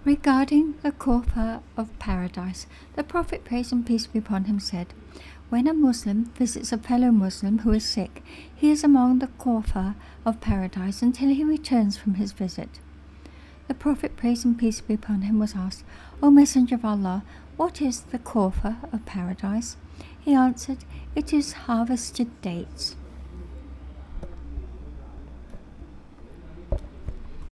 Regarding the Kufa of paradise, the Prophet, praise and peace be upon him, said, "When a Muslim visits a fellow Muslim who is sick, he is among the Kufa of paradise until he returns from his visit." The Prophet, praise and peace be upon him, was asked, "O Messenger of Allah, what is the Kufa of paradise?" He answered, "It is harvested dates."